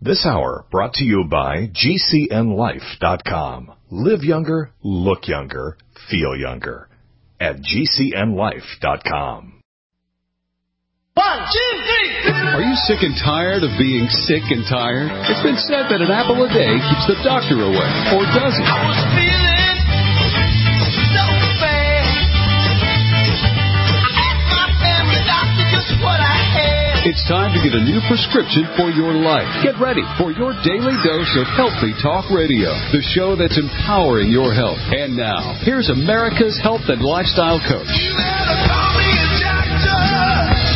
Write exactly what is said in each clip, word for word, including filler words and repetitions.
This hour brought to you by G C N life dot com. Live younger, look younger, feel younger at G C N life dot com. One, two, three. Are you sick and tired of being sick and tired? It's been said that an apple a day keeps the doctor away, or does it? I was feeling so bad. I asked my family doctor just what I had. It's time to get a new prescription for your life. Get ready for your daily dose of Healthy Talk Radio, the show that's empowering your health. And now, here's America's health and lifestyle coach. You better call me a doctor.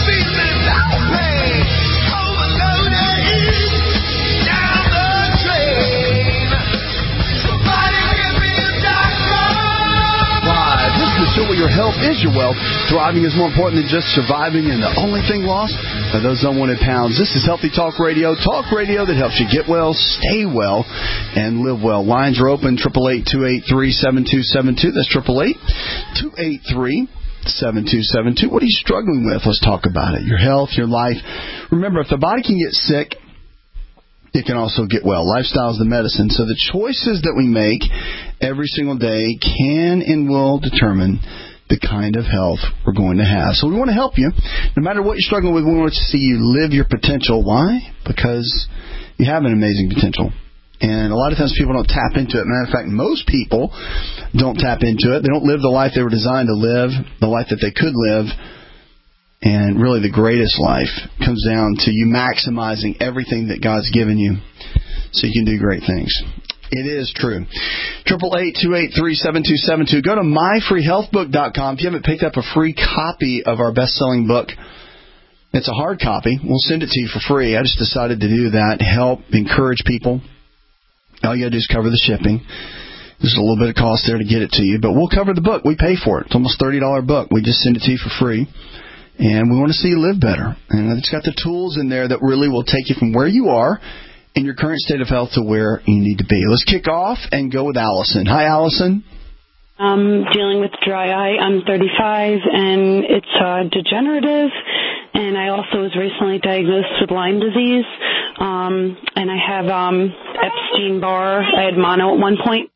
Show where your health is your wealth. Thriving is more important than just surviving, and the only thing lost are those unwanted pounds. This is Healthy Talk Radio, talk radio that helps you get well, stay well, and live well. Lines are open, eight eight eight, two eight three, seven two seven two. That's eight eight eight, two eight three, seven two seven two. What are you struggling with? Let's talk about it. Your health, your life. Remember, if the body can get sick, it can also get well. Lifestyle is the medicine. So the choices that we make every single day can and will determine the kind of health we're going to have. So we want to help you. No matter what you're struggling with, we want to see you live your potential. Why? Because you have an amazing potential. And a lot of times people don't tap into it. Matter of fact, most people don't tap into it. They don't live the life they were designed to live, the life that they could live. And really the greatest life comes down to you maximizing everything that God's given you so you can do great things. It is true. eight eight eight, two eight three, seven two seven two. Go to my free health book dot com. If you haven't picked up a free copy of our best-selling book, it's a hard copy. We'll send it to you for free. I just decided to do that to help encourage people. All you got to do is cover the shipping. There's a little bit of cost there to get it to you, but we'll cover the book. We pay for it. It's almost a thirty dollars book. We just send it to you for free. And we want to see you live better. And it's got the tools in there that really will take you from where you are in your current state of health to where you need to be. Let's kick off and go with Allison. Hi, Allison. I'm dealing with dry eye. I'm thirty-five, and it's uh, degenerative. And I also was recently diagnosed with Lyme disease. Um, and I have um, Epstein-Barr. I had mono at one point.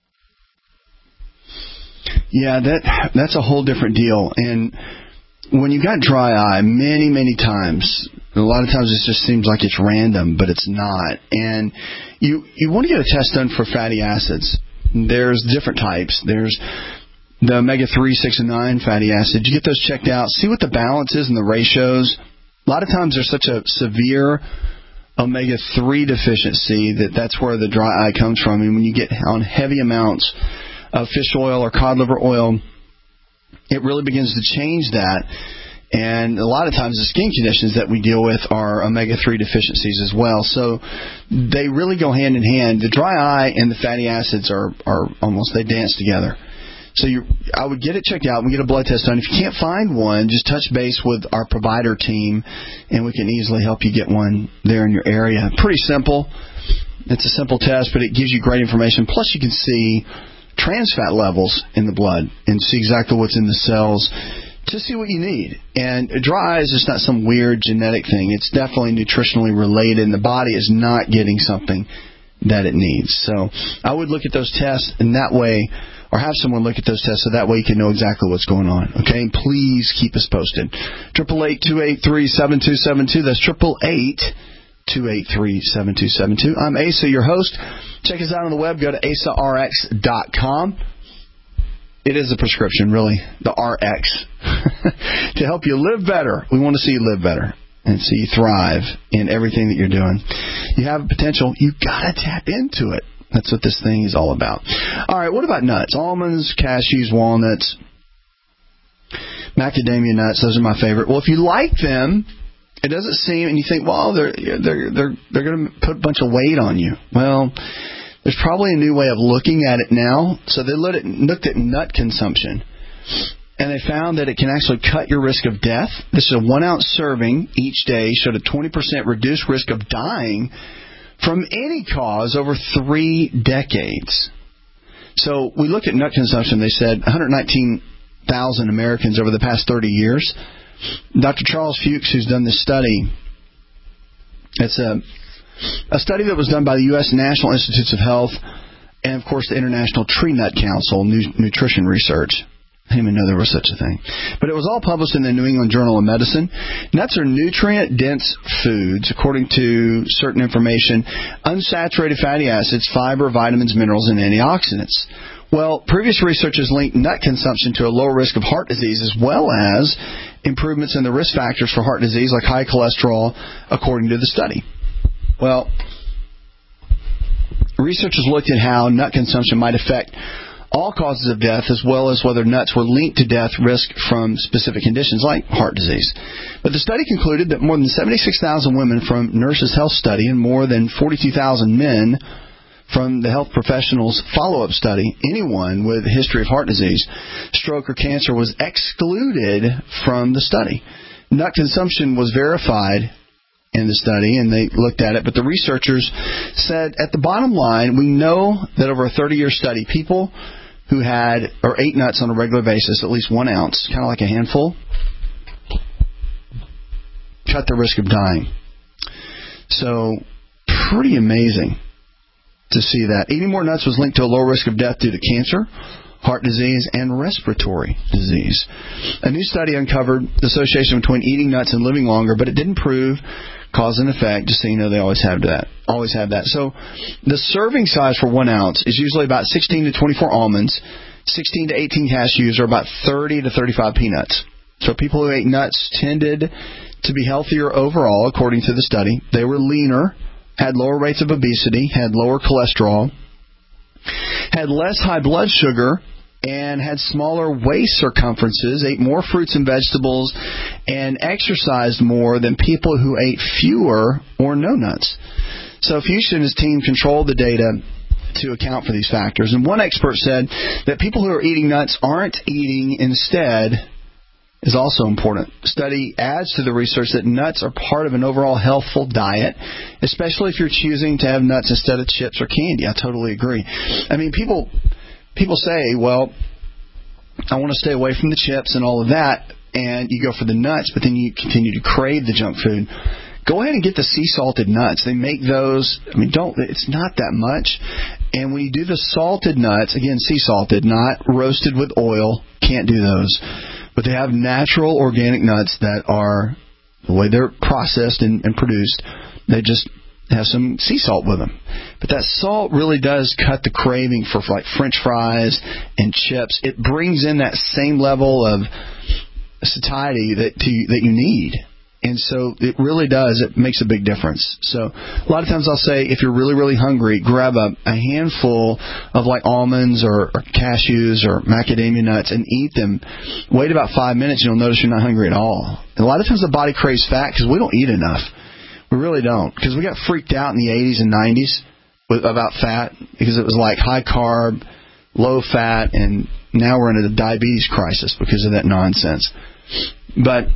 Yeah, that that's a whole different deal. And when you got dry eye, many, many times, a lot of times it just seems like it's random, but it's not. And you you want to get a test done for fatty acids. There's different types. There's the omega three, six, and nine fatty acids. You get those checked out. See what the balance is and the ratios. A lot of times there's such a severe omega three deficiency that that's where the dry eye comes from. And when you get on heavy amounts of fish oil or cod liver oil, it really begins to change that. And a lot of times the skin conditions that we deal with are omega three deficiencies as well. So they really go hand in hand. The dry eye and the fatty acids are, are almost, they dance together. So you, I would get it checked out and get a blood test done. If you can't find one, just touch base with our provider team, and we can easily help you get one there in your area. Pretty simple. It's a simple test, but it gives you great information. Plus you can see trans fat levels in the blood and see exactly what's in the cells to see what you need. And dry eye is just not some weird genetic thing. It's definitely nutritionally related, and the body is not getting something that it needs. So I would look at those tests in that way, or have someone look at those tests so that way you can know exactly what's going on. Okay? And please keep us posted. eight eight eight, two eight three, seven two seven two. That's eight eight eight, two eight three, seven two seven two. I'm Asa, your host. Check us out on the web. Go to asa r x dot com. It is a prescription, really, the R X, to help you live better. We want to see you live better and see you thrive in everything that you're doing. You have a potential. You've got to tap into it. That's what this thing is all about. All right, what about nuts? Almonds, cashews, walnuts, macadamia nuts. Those are my favorite. Well, if you like them, it doesn't seem, and you think, well, they're they're they're they're going to put a bunch of weight on you. Well, there's probably a new way of looking at it now. So they looked at, looked at nut consumption, and they found that it can actually cut your risk of death. This is a one-ounce serving each day, showed a twenty percent reduced risk of dying from any cause over three decades. So we looked at nut consumption. They said one hundred nineteen thousand Americans over the past thirty years. Doctor Charles Fuchs, who's done this study, it's a A study that was done by the U S National Institutes of Health and, of course, the International Tree Nut Council, Nutrition Research. I didn't even know there was such a thing. But it was all published in the New England Journal of Medicine. Nuts are nutrient-dense foods, according to certain information, unsaturated fatty acids, fiber, vitamins, minerals, and antioxidants. Well, previous research has linked nut consumption to a lower risk of heart disease as well as improvements in the risk factors for heart disease like high cholesterol, according to the study. Well, researchers looked at how nut consumption might affect all causes of death as well as whether nuts were linked to death risk from specific conditions like heart disease. But the study concluded that more than seventy-six thousand women from Nurses Health Study and more than forty-two thousand men from the Health Professionals Follow-Up Study, anyone with a history of heart disease, stroke, or cancer was excluded from the study. Nut consumption was verified in the study, and they looked at it, but the researchers said, at the bottom line, we know that over a thirty-year study, people who had or ate nuts on a regular basis, at least one ounce, kind of like a handful, cut the risk of dying. So, pretty amazing to see that. Eating more nuts was linked to a lower risk of death due to cancer, heart disease, and respiratory disease. A new study uncovered the association between eating nuts and living longer, but it didn't prove cause and effect, just so you know they always have that. Always have that. So the serving size for one ounce is usually about sixteen to twenty-four almonds, sixteen to eighteen cashews, or about thirty to thirty-five peanuts. So people who ate nuts tended to be healthier overall, according to the study. They were leaner, had lower rates of obesity, had lower cholesterol, had less high blood sugar, and had smaller waist circumferences, ate more fruits and vegetables, and exercised more than people who ate fewer or no nuts. So Fuchs and his team controlled the data to account for these factors. And one expert said that people who are eating nuts aren't eating instead is also important. The study adds to the research that nuts are part of an overall healthful diet, especially if you're choosing to have nuts instead of chips or candy. I totally agree. I mean, people... People say, well, I want to stay away from the chips and all of that, and you go for the nuts, but then you continue to crave the junk food. Go ahead and get the sea salted nuts. They make those, I mean, don't, it's not that much. And when you do the salted nuts, again, sea salted, not roasted with oil, can't do those. But they have natural organic nuts that are, the way they're processed and, and produced, they just have some sea salt with them. But that salt really does cut the craving for like French fries and chips. It brings in that same level of satiety that to, that you need. And so it really does. It makes a big difference. So a lot of times I'll say, if you're really, really hungry, grab a, a handful of like almonds or, or cashews or macadamia nuts and eat them. Wait about five minutes and you'll notice you're not hungry at all. And a lot of times the body craves fat because we don't eat enough. We really don't, because we got freaked out in the eighties and nineties with, about fat because it was like high carb, low fat, and now we're in a diabetes crisis because of that nonsense. But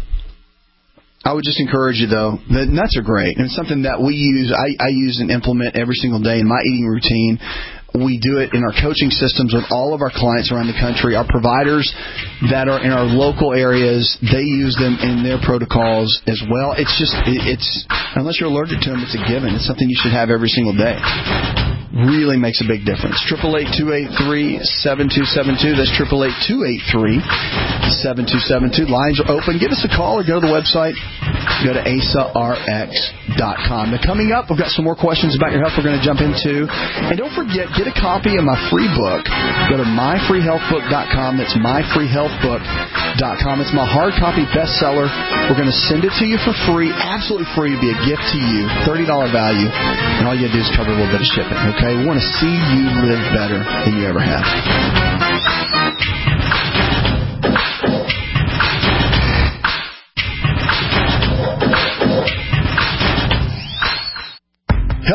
I would just encourage you, though, the nuts are great, and it's something that we use, I, I use and implement every single day in my eating routine. We do it in our coaching systems with all of our clients around the country. Our providers that are in our local areas, they use them in their protocols as well. It's just, it's unless you're allergic to them, it's a given. It's something you should have every single day. Really makes a big difference. eight eight eight, two eight three, seven two seven two. That's eight eight eight, two eight three, seven two seven two. Lines are open. Give us a call or go to the website. Go to A S A R X dot com. Now, coming up, we've got some more questions about your health we're going to jump into. And don't forget, get a copy of my free book. Go to my free health book dot com. That's my free health book dot com. It's my hard copy bestseller. We're going to send it to you for free, absolutely free, to be a gift to you, thirty dollars value. And all you got to do is cover a little bit of shipping. Okay, we want to see you live better than you ever have.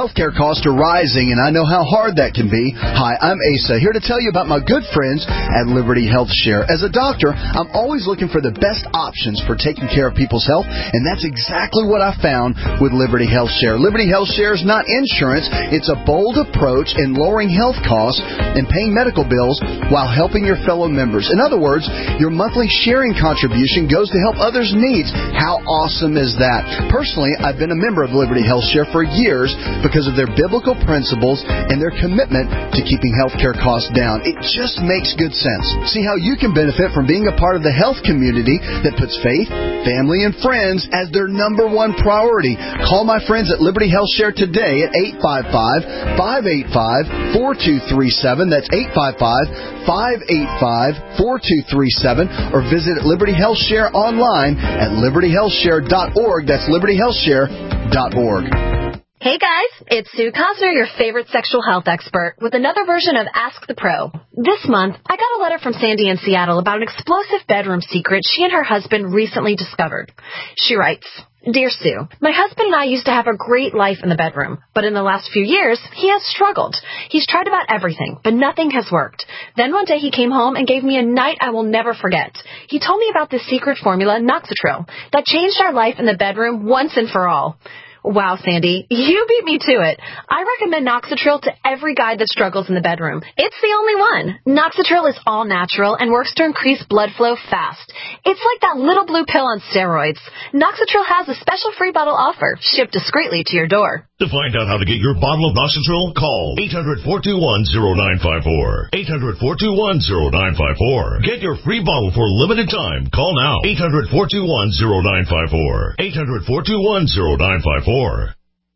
Healthcare costs are rising, and I know how hard that can be. Hi, I'm Asa, here to tell you about my good friends at Liberty Health Share. As a doctor, I'm always looking for the best options for taking care of people's health, and that's exactly what I found with Liberty Health Share. Liberty Health Share is not insurance. It's a bold approach in lowering health costs and paying medical bills while helping your fellow members. In other words, your monthly sharing contribution goes to help others' needs. How awesome is that? Personally, I've been a member of Liberty Health Share for years because of their biblical principles and their commitment to keeping healthcare costs down. It just makes good sense. See how you can benefit from being a part of the health community that puts faith, family, and friends as their number one priority. Call my friends at Liberty Health Share today at eight five five, five eight five, four two three seven. That's eight five five, five eight five, four two three seven. Or visit Liberty Health Share online at liberty health share dot org. That's liberty health share dot org. Hey guys, it's Sue Cosner, your favorite sexual health expert, with another version of Ask the Pro. This month, I got a letter from Sandy in Seattle about an explosive bedroom secret she and her husband recently discovered. She writes, Dear Sue, my husband and I used to have a great life in the bedroom, but in the last few years, he has struggled. He's tried about everything, but nothing has worked. Then one day he came home and gave me a night I will never forget. He told me about this secret formula, Noxatril, that changed our life in the bedroom once and for all. Wow, Sandy, you beat me to it. I recommend Noxatril to every guy that struggles in the bedroom. It's the only one. Noxatril is all natural and works to increase blood flow fast. It's like that little blue pill on steroids. Noxatril has a special free bottle offer, shipped discreetly to your door. To find out how to get your bottle of Noxatril, call eight hundred, four two one, zero nine five four. eight hundred, four two one, zero nine five four. Get your free bottle for a limited time. Call now. eight hundred, four two one, zero nine five four. eight hundred, four two one, zero nine five four.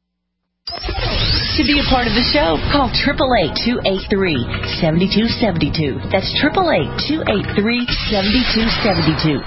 To be a part of the show, call eight eight eight, two eight three, seven two seven two. That's eight eight eight, two eight three, seven two seven two.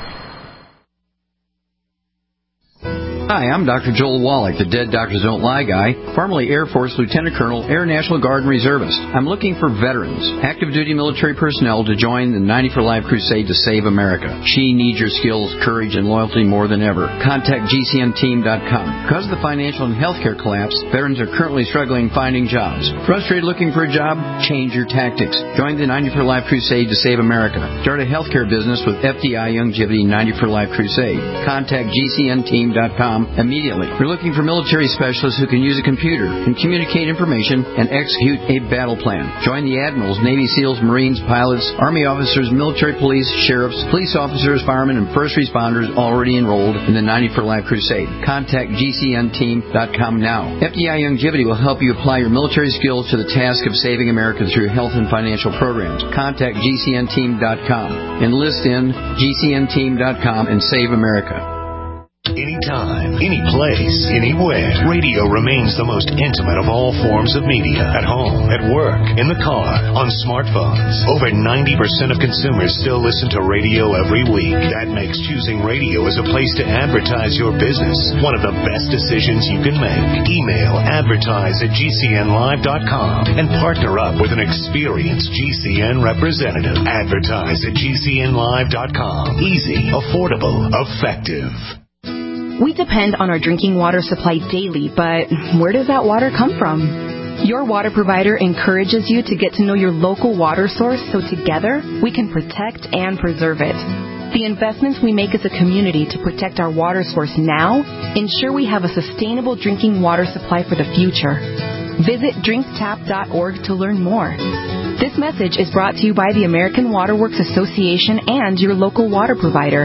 Hi, I'm Doctor Joel Wallach, the Dead Doctors Don't Lie guy, formerly Air Force Lieutenant Colonel, Air National Guard and Reservist. I'm looking for veterans, active duty military personnel to join the ninety for Life crusade to save America. She needs your skills, courage, and loyalty more than ever. Contact G C N team dot com. Because of the financial and healthcare collapse, veterans are currently struggling finding jobs. Frustrated looking for a job? Change your tactics. Join the ninety for Life crusade to save America. Start a healthcare business with F D I Youngevity ninety for Life crusade. Contact G C N team dot com immediately. We're looking for military specialists who can use a computer and communicate information and execute a battle plan. Join the admirals, Navy SEALs, Marines, pilots, Army officers, military police, sheriffs, police officers, firemen, and first responders already enrolled in the ninety for Life crusade. Contact G C N team dot com now. F D I Youngevity will help you apply your military skills to the task of saving America through health and financial programs. Contact G C N team dot com. Enlist in G C N team dot com and save America. Anytime, any place, anywhere. Radio remains the most intimate of all forms of media. At home, at work, in the car, on smartphones. Over ninety percent of consumers still listen to radio every week. That makes choosing radio as a place to advertise your business one of the best decisions you can make. Email advertise at G C N live dot com and partner up with an experienced G C N representative. Advertise at G C N live dot com. Easy, affordable, effective. We depend on our drinking water supply daily, but where does that water come from? Your water provider encourages you to get to know your local water source so together we can protect and preserve it. The investments we make as a community to protect our water source now ensure we have a sustainable drinking water supply for the future. Visit drink tap dot org to learn more. This message is brought to you by the American Water Works Association and your local water provider.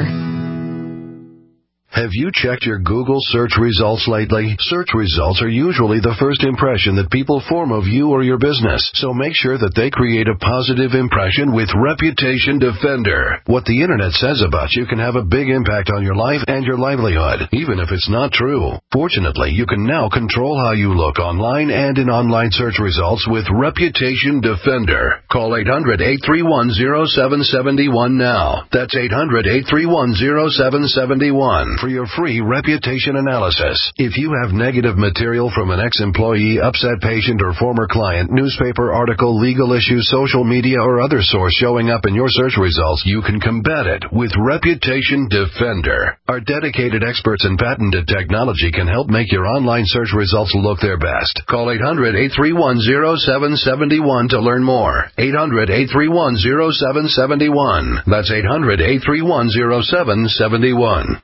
Have you checked your Google search results lately? Search results are usually the first impression that people form of you or your business, so make sure that they create a positive impression with Reputation Defender. What the Internet says about you can have a big impact on your life and your livelihood, even if it's not true. Fortunately, you can now control how you look online and in online search results with Reputation Defender. Call eight hundred, eight three one, zero seven seven one now. That's eight hundred, eight three one, zero seven seven one. for your free reputation analysis. If you have negative material from an ex-employee, upset patient, or former client, newspaper article, legal issue, social media, or other source showing up in your search results, you can combat it with Reputation Defender. Our dedicated experts in patented technology can help make your online search results look their best. Call eight hundred, eight three one, zero seven seven one to learn more. eight hundred, eight three one, zero seven seven one. That's eight hundred, eight three one, zero seven seven one.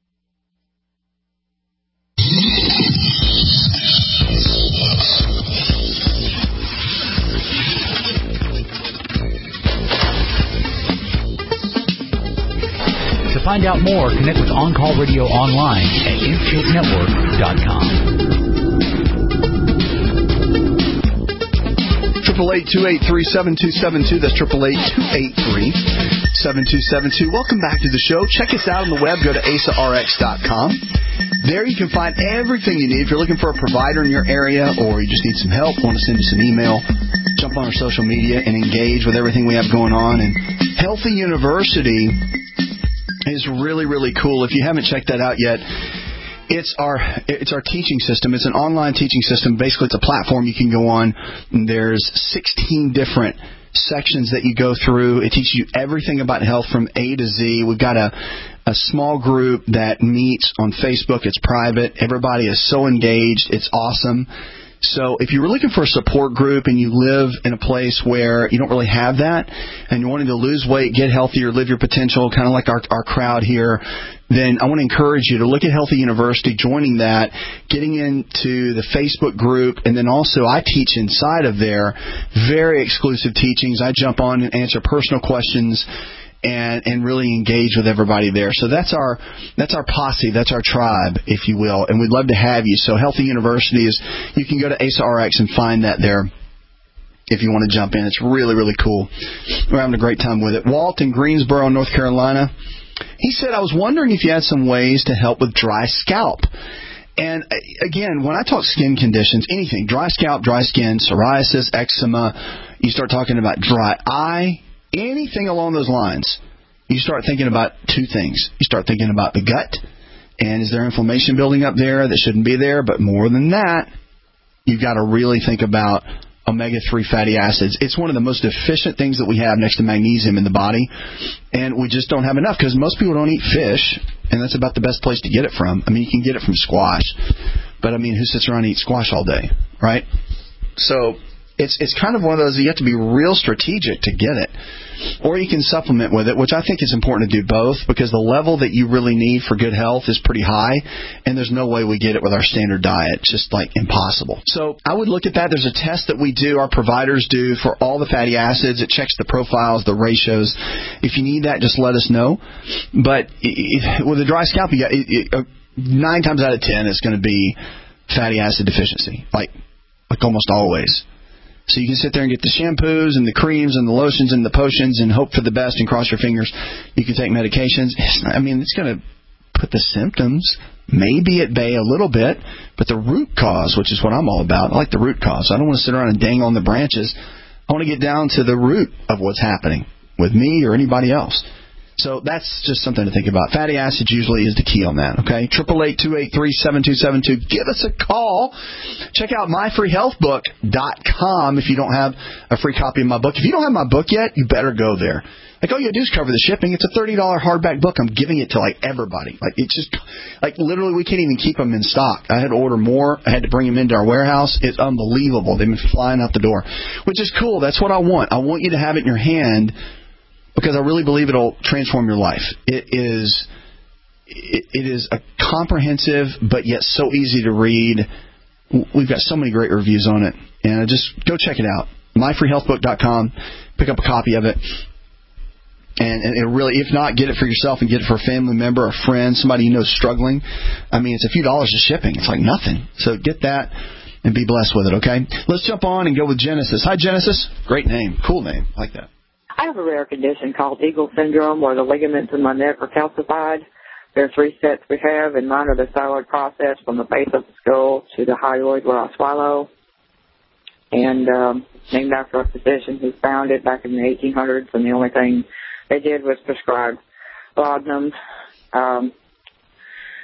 To find out more, connect with On Call Radio online at inscape network dot com. Triple eight two eight three seven two seven two. That's triple eight two eight three seven two seven two. Welcome back to the show. Check us out on the web. Go to A S A R X dot com. There you can find everything you need. If you're looking for a provider in your area, or you just need some help, want to send us an email, jump on our social media and engage with everything we have going on. And Healthy University is really, really cool. If you haven't checked that out yet, it's our it's our teaching system. It's an online teaching system. Basically, it's a platform you can go on. There's sixteen different sections that you go through. It teaches you everything about health from A to Z. We've got a, a small group that meets on Facebook. It's private. Everybody is so engaged. It's awesome. So if you're looking for a support group and you live in a place where you don't really have that and you're wanting to lose weight, get healthier, live your potential, kind of like our, our crowd here, then I want to encourage you to look at Healthy University, joining that, getting into the Facebook group, and then also I teach inside of there, very exclusive teachings. I jump on and answer personal questions and and really engage with everybody there. So that's our that's our posse, that's our tribe, if you will, and we'd love to have you. So Healthy University is, you can go to A S A R X and find that there if you want to jump in. It's really, really cool. We're having a great time with it. Walt in Greensboro, North Carolina, he said, I was wondering if you had some ways to help with dry scalp. And again, when I talk skin conditions, anything, dry scalp, dry skin, psoriasis, eczema, you start talking about dry eye, anything along those lines, you start thinking about two things. You start thinking about the gut, and is there inflammation building up there that shouldn't be there? But more than that, you've got to really think about omega three fatty acids. It's one of the most efficient things that we have next to magnesium in the body, and we just don't have enough because most people don't eat fish, and that's about the best place to get it from. I mean, you can get it from squash, but I mean, who sits around and eats squash all day, right? So It's it's kind of one of those, you have to be real strategic to get it. Or you can supplement with it, which I think is important to do both, because the level that you really need for good health is pretty high, and there's no way we get it with our standard diet. It's just like impossible. So I would look at that. There's a test that we do, our providers do, for all the fatty acids. It checks the profiles, the ratios. If you need that, just let us know. But with a dry scalp, you got, it, it, nine times out of ten, it's going to be fatty acid deficiency, like like almost always. So you can sit there and get the shampoos and the creams and the lotions and the potions and hope for the best and cross your fingers. You can take medications. It's not, I mean, it's going to put the symptoms maybe at bay a little bit, but the root cause, which is what I'm all about, I like the root cause. I don't want to sit around and dangle on the branches. I want to get down to the root of what's happening with me or anybody else. So that's just something to think about. Fatty acids usually is the key on that, okay? eight eight eight, two eight three, seven two seven two. Give us a call. Check out my free health book dot com if you don't have a free copy of my book. If you don't have my book yet, you better go there. Like, all you do is cover the shipping. It's a thirty dollars hardback book. I'm giving it to, like, everybody. Like, it's just, like, literally we can't even keep them in stock. I had to order more. I had to bring them into our warehouse. It's unbelievable. They've been flying out the door, which is cool. That's what I want. I want you to have it in your hand, because I really believe it'll transform your life. It is it, it is a comprehensive, but yet so easy to read. We've got so many great reviews on it. And just go check it out. my free health book dot com. Pick up a copy of it. And, and it really, if not, get it for yourself and get it for a family member, a friend, somebody you know is struggling. I mean, it's a few dollars of shipping. It's like nothing. So get that and be blessed with it, okay? Let's jump on and go with Genesis. Hi, Genesis. Great name. Cool name. I like that. I have a rare condition called Eagle syndrome, where the ligaments in my neck are calcified. There are three sets we have, and mine are the thyroid process from the base of the skull to the hyoid where I swallow. And um, named after a physician who found it back in the eighteen hundreds, and the only thing they did was prescribe laudanum. Um,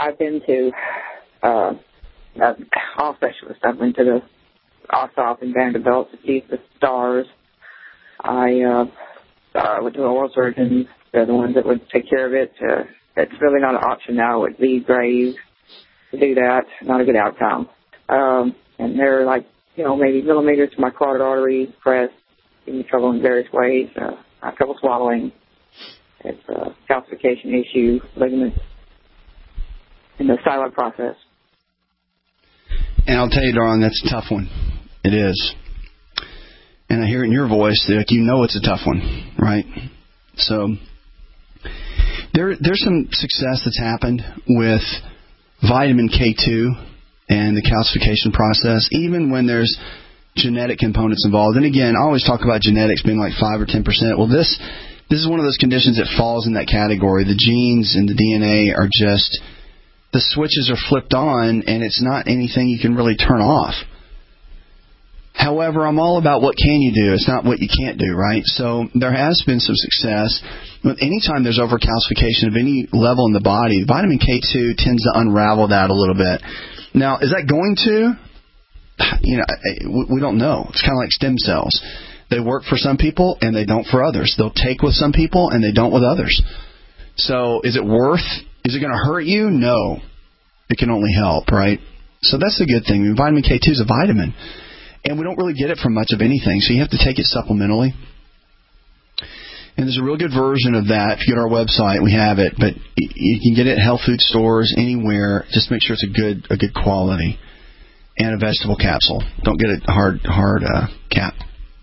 I've been to uh, uh, all specialists. I've been to the Ossoff and Vanderbilt to see the stars. I uh, uh, went to the oral surgeons. They're the ones that would take care of it. Uh, it's really not an option now with these graves to do that. Not a good outcome. Um, and they're like, you know, maybe millimeters to my carotid artery, pressed, giving me trouble in various ways. Uh, I have trouble swallowing. It's a calcification issue, ligaments in the styloid process. And I'll tell you, darling, that's a tough one. It is. And I hear it in your voice that you know it's a tough one, right? So there, there's some success that's happened with vitamin K two and the calcification process, even when there's genetic components involved. And again, I always talk about genetics being like five or ten percent. Well, this this is one of those conditions that falls in that category. The genes and the D N A are just, the switches are flipped on, and it's not anything you can really turn off. However, I'm all about what can you do. It's not what you can't do, right? So there has been some success. But anytime there's overcalcification of any level in the body, vitamin K two tends to unravel that a little bit. Now, is that going to? You know, we don't know. It's kind of like stem cells. They work for some people and they don't for others. They'll take with some people and they don't with others. So is it worth, is it going to hurt you? No. It can only help, right? So that's the good thing. I mean, vitamin K two is a vitamin. And we don't really get it from much of anything, so you have to take it supplementally. And there's a real good version of that. If you go to our website, we have it. But you can get it at health food stores, anywhere. Just make sure it's a good a good quality. And a vegetable capsule. Don't get a hard, hard uh, cap.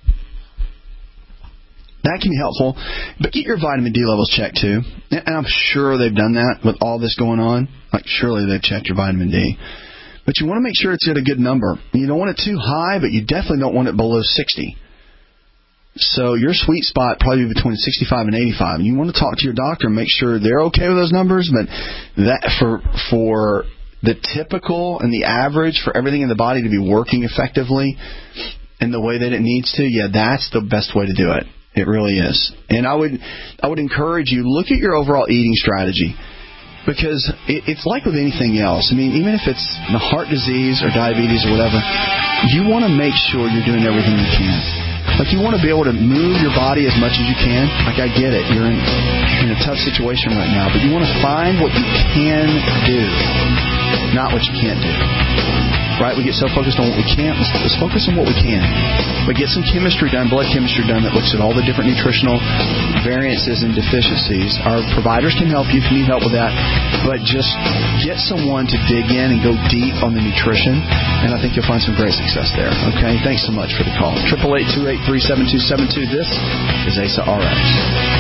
That can be helpful. But get your vitamin D levels checked, too. And I'm sure they've done that with all this going on. Like, surely they've checked your vitamin D. But you want to make sure it's at a good number. You don't want it too high, but you definitely don't want it below sixty. So your sweet spot probably between sixty-five and eighty-five. And you want to talk to your doctor and make sure they're okay with those numbers. But that for for the typical and the average for everything in the body to be working effectively in the way that it needs to, yeah, that's the best way to do it. It really is. And I would I would encourage you, look at your overall eating strategy. Because it, it's like with anything else. I mean, even if it's the heart disease or diabetes or whatever, you want to make sure you're doing everything you can. Like, you want to be able to move your body as much as you can. Like, I get it. You're in, in a tough situation right now. But you want to find what you can do, not what you can't do. Right? We get so focused on what we can't. Let's, let's focus on what we can. But get some chemistry done, blood chemistry done, that looks at all the different nutritional variances and deficiencies. Our providers can help you if you need help with that. But just get someone to dig in and go deep on the nutrition, and I think you'll find some great success there. Okay? Thanks so much for the call. eight eight eight, two eight three, seven two seven two. This is A S A R X.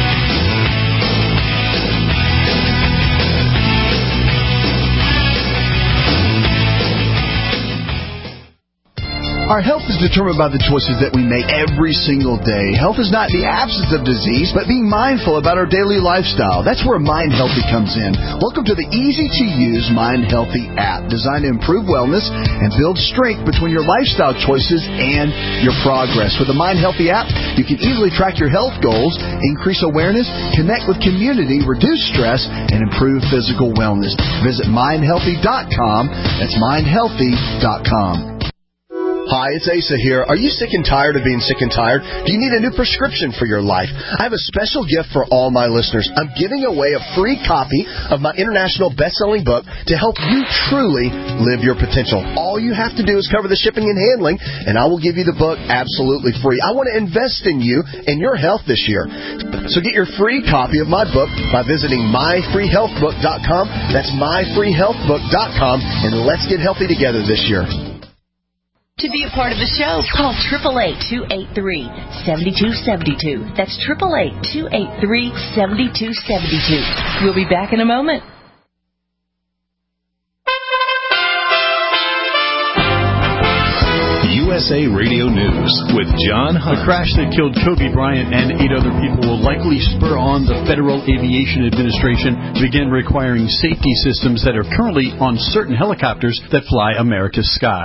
Our health is determined by the choices that we make every single day. Health is not the absence of disease, but being mindful about our daily lifestyle. That's where Mind Healthy comes in. Welcome to the easy-to-use Mind Healthy app, designed to improve wellness and build strength between your lifestyle choices and your progress. With the Mind Healthy app, you can easily track your health goals, increase awareness, connect with community, reduce stress, and improve physical wellness. Visit mind healthy dot com. That's mind healthy dot com. Hi, it's Asa here. Are you sick and tired of being sick and tired? Do you need a new prescription for your life? I have a special gift for all my listeners. I'm giving away a free copy of my international best-selling book to help you truly live your potential. All you have to do is cover the shipping and handling, and I will give you the book absolutely free. I want to invest in you and your health this year. So get your free copy of my book by visiting my free health book dot com. That's my free health book dot com, and let's get healthy together this year. To be a part of the show, call eight eight eight, two eight three, seven two seven two. That's eight eight eight, two eight three, seven two seven two. We'll be back in a moment. U S A Radio News with John Hunt. The crash that killed Kobe Bryant and eight other people will likely spur on the Federal Aviation Administration to begin requiring safety systems that are currently on certain helicopters that fly America's skies.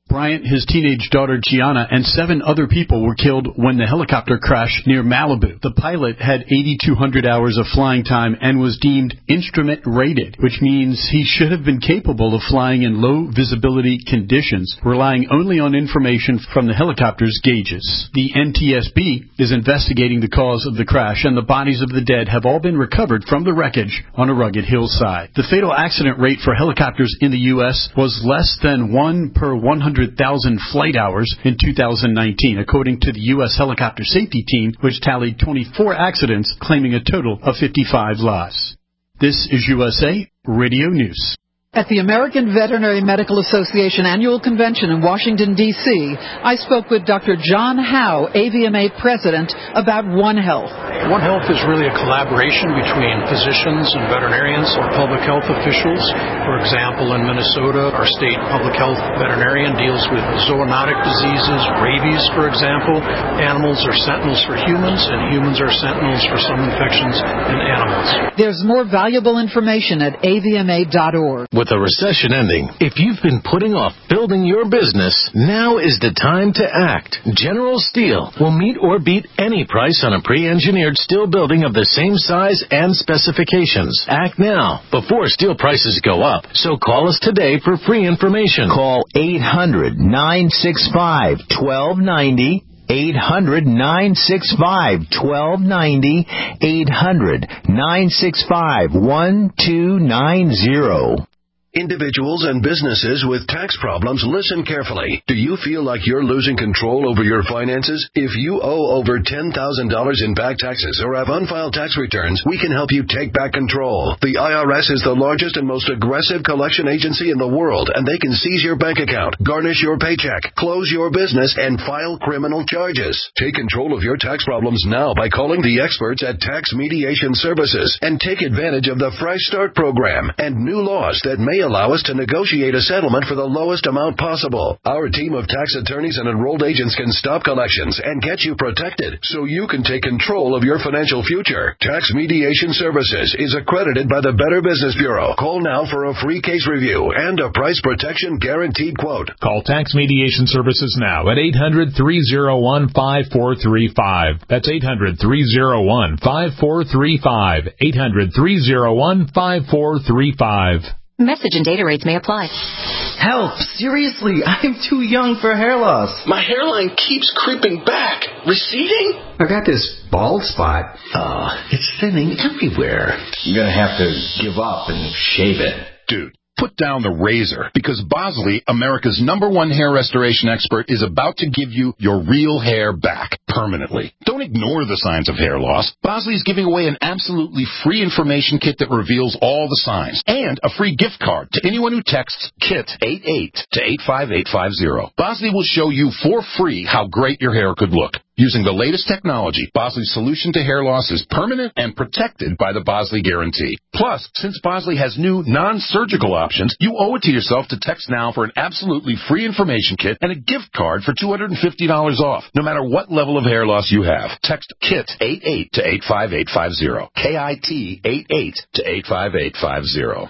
Bryant, his teenage daughter Gianna, and seven other people were killed when the helicopter crashed near Malibu. The pilot had eighty-two hundred hours of flying time and was deemed instrument rated, which means he should have been capable of flying in low visibility conditions, relying only on information from the helicopter's gauges. The N T S B is investigating the cause of the crash, and the bodies of the dead have all been recovered from the wreckage on a rugged hillside. The fatal accident rate for helicopters in the U S was less than one per one hundred thousand flight hours in two thousand nineteen, according to the U S Helicopter Safety Team, which tallied twenty-four accidents, claiming a total of fifty-five lives. This is U S A Radio News. At the American Veterinary Medical Association Annual Convention in Washington, D C, I spoke with Doctor John Howe, A V M A President, about One Health. One Health is really a collaboration between physicians and veterinarians or public health officials. For example, in Minnesota, our state public health veterinarian deals with zoonotic diseases, rabies, for example. Animals are sentinels for humans, and humans are sentinels for some infections in animals. There's more valuable information at A V M A dot org. With the recession ending, if you've been putting off building your business, now is the time to act. General Steel will meet or beat any price on a pre-engineered steel building of the same size and specifications. Act now, before steel prices go up. So call us today for free information. Call eight hundred, nine six five, one two nine zero. eight hundred, nine six five, one two nine zero. eight hundred, nine six five, one two nine zero. Individuals and businesses with tax problems, listen carefully. Do you feel like you're losing control over your finances? If you owe over ten thousand dollars in back taxes or have unfiled tax returns, we can help you take back control. The I R S is the largest and most aggressive collection agency in the world, and they can seize your bank account, garnish your paycheck, close your business, and file criminal charges. Take control of your tax problems now by calling the experts at Tax Mediation Services and take advantage of the Fresh Start program and new laws that may allow us to negotiate a settlement for the lowest amount possible. Our team of tax attorneys and enrolled agents can stop collections and get you protected so you can take control of your financial future. Tax Mediation Services is accredited by the Better Business Bureau. Call now for a free case review and a price protection guaranteed quote. Call Tax Mediation Services now at eight hundred, three oh one, five four three five. That's eight hundred, three oh one, five four three five. eight hundred, three oh one, five four three five. Message and data rates may apply. Help! Seriously, I'm too young for hair loss. My hairline keeps creeping back. Receding? I got this bald spot. Oh, it's thinning everywhere. I'm gonna have to give up and shave it. Dude, put down the razor, because Bosley, America's number one hair restoration expert, is about to give you your real hair back permanently. Don't ignore the signs of hair loss. Bosley is giving away an absolutely free information kit that reveals all the signs, and a free gift card to anyone who texts KIT eighty-eight to eight five eight five zero. Bosley will show you for free how great your hair could look. Using the latest technology, Bosley's solution to hair loss is permanent and protected by the Bosley Guarantee. Plus, since Bosley has new non-surgical options, you owe it to yourself to text now for an absolutely free information kit and a gift card for two hundred fifty dollars off, no matter what level of hair loss you have. Text KIT eighty-eight to eight five eight five zero. K I T eighty-eight to eight five eight five zero.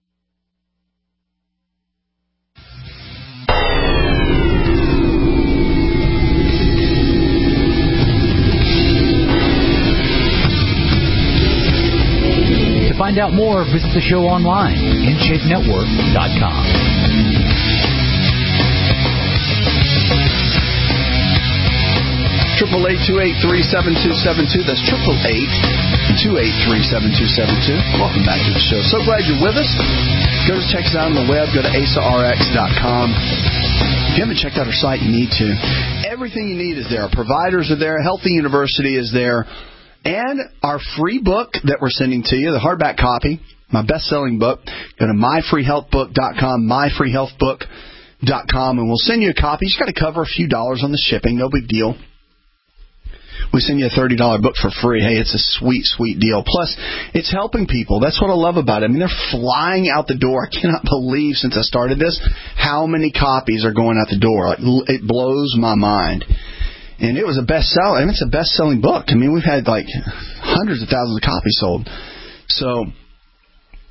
Find out more, visit the show online, in shape network dot com. Triple eight two eight three seven two seven two. That's triple eight two eight three seven two seven two. Welcome back to the show. So glad you're with us. Go to check us out on the web. Go to A S A R X dot com. If you haven't checked out our site, you need to. Everything you need is there. Our providers are there. Healthy University is there. And our free book that we're sending to you, the hardback copy, my best-selling book. Go to my free health book dot com, my free health book dot com, and we'll send you a copy. You just got to cover a few dollars on the shipping. No big deal. We send you a thirty dollars book for free. Hey, it's a sweet, sweet deal. Plus, it's helping people. That's what I love about it. I mean, they're flying out the door. I cannot believe, since I started this, how many copies are going out the door. Like, it blows my mind. And it was a bestseller. I mean, it's a best-selling book. I mean, we've had like hundreds of thousands of copies sold. So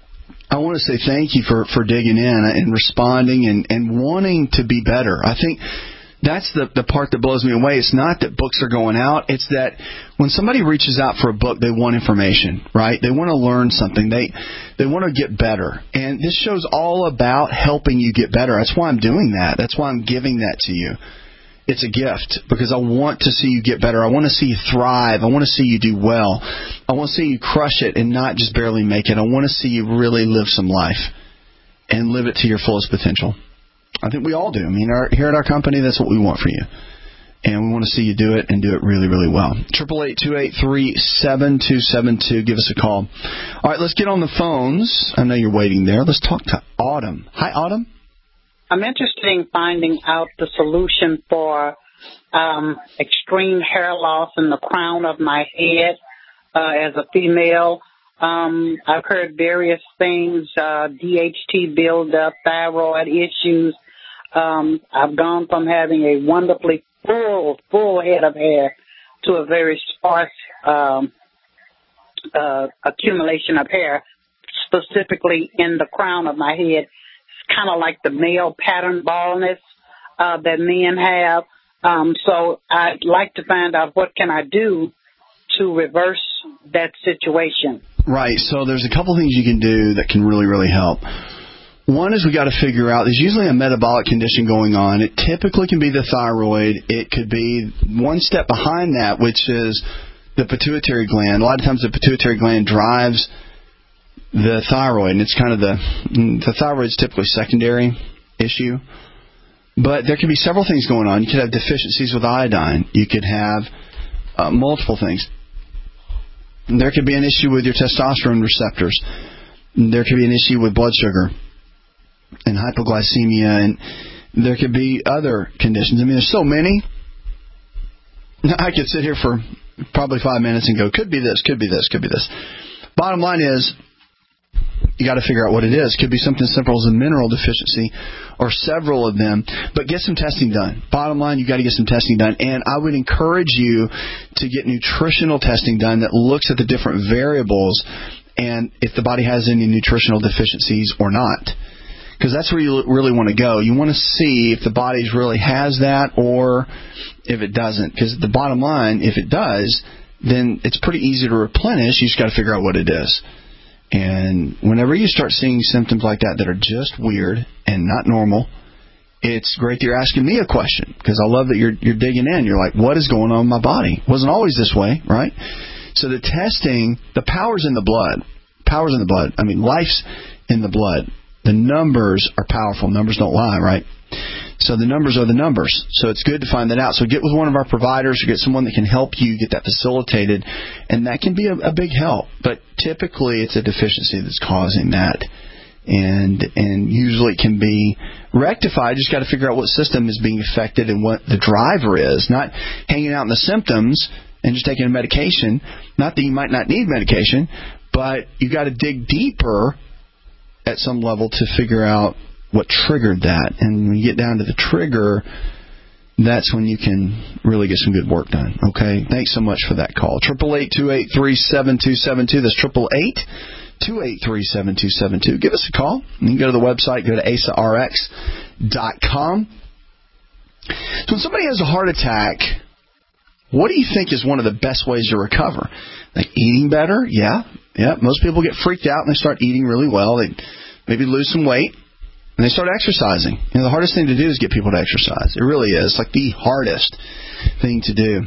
I want to say thank you for, for digging in and responding and, and wanting to be better. I think that's the, the part that blows me away. It's not that books are going out. It's that when somebody reaches out for a book, they want information, right? They want to learn something. They they want to get better. And this show's all about helping you get better. That's why I'm doing that. That's why I'm giving that to you. It's a gift because I want to see you get better. I want to see you thrive. I want to see you do well. I want to see you crush it and not just barely make it. I want to see you really live some life and live it to your fullest potential. I think we all do. I mean, our, here at our company, that's what we want for you. And we want to see you do it and do it really, really well. eight eight eight, two eight three, seven two seven two. Give us a call. All right, let's get on the phones. I know you're waiting there. Let's talk to Autumn. Hi, Autumn. I'm interested in finding out the solution for um, extreme hair loss in the crown of my head uh, as a female. Um, I've heard various things, uh, D H T buildup, thyroid issues. Um, I've gone from having a wonderfully full, full head of hair to a very sparse um, uh, accumulation of hair, specifically in the crown of my head. Kind of like the male pattern baldness uh, that men have. Um, so I'd like to find out what can I do to reverse that situation. Right. So there's a couple things you can do that can really, really help. One is we got to figure out there's usually a metabolic condition going on. It typically can be the thyroid. It could be one step behind that, which is the pituitary gland. A lot of times the pituitary gland drives the thyroid, and it's kind of the the thyroid's typically secondary issue. But there could be several things going on. You could have deficiencies with iodine. You could have uh, multiple things. There could be an issue with your testosterone receptors. There could be an issue with blood sugar and hypoglycemia, and there could be other conditions. I mean, there's so many. I could sit here for probably five minutes and go, could be this, could be this, could be this. Bottom line is, you got to figure out what it is. Could be something simple as a mineral deficiency or several of them. But get some testing done. Bottom line, you got to get some testing done. And I would encourage you to get nutritional testing done that looks at the different variables and if the body has any nutritional deficiencies or not. Because that's where you really want to go. You want to see if the body really has that or if it doesn't. Because the bottom line, if it does, then it's pretty easy to replenish. You just got to figure out what it is. And whenever you start seeing symptoms like that that are just weird and not normal, it's great that you're asking me a question because I love that you're you're digging in. You're like, what is going on in my body? It wasn't always this way, right? So the testing, the power's in the blood. Power's in the blood. I mean, life's in the blood. The numbers are powerful. Numbers don't lie, right? So the numbers are the numbers. So it's good to find that out. So get with one of our providers or get someone that can help you get that facilitated, and that can be a, a big help. But typically it's a deficiency that's causing that, and and usually it can be rectified. You just got to figure out what system is being affected and what the driver is, not hanging out in the symptoms and just taking a medication. Not that you might not need medication, but you got to dig deeper at some level to figure out what triggered that. And when you get down to the trigger, that's when you can really get some good work done. Okay? Thanks so much for that call. eight eight eight, two eight three, seven two seven two. That's eight eight eight, two eight three, seven two seven two. Give us a call. You can go to the website, go to A S A R X dot com. So when somebody has a heart attack, what do you think is one of the best ways to recover? Like eating better? Yeah. Yeah. Most people get freaked out and they start eating really well. They maybe lose some weight. And they start exercising. You know, the hardest thing to do is get people to exercise. It really is. It's like the hardest thing to do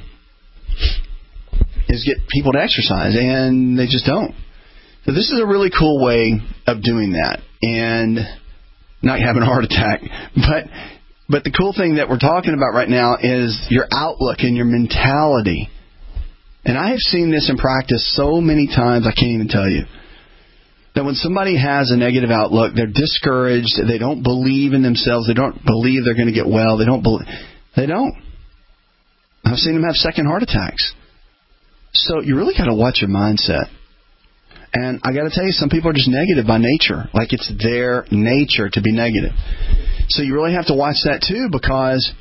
is get people to exercise, and they just don't. So this is a really cool way of doing that and not having a heart attack. But but the cool thing that we're talking about right now is your outlook and your mentality. And I have seen this in practice so many times I can't even tell you. That when somebody has a negative outlook, they're discouraged, they don't believe in themselves, they don't believe they're going to get well, they don't believe, they don't. I've seen them have second heart attacks. So you really got to watch your mindset. And I got to tell you, some people are just negative by nature, like it's their nature to be negative. So you really have to watch that too, because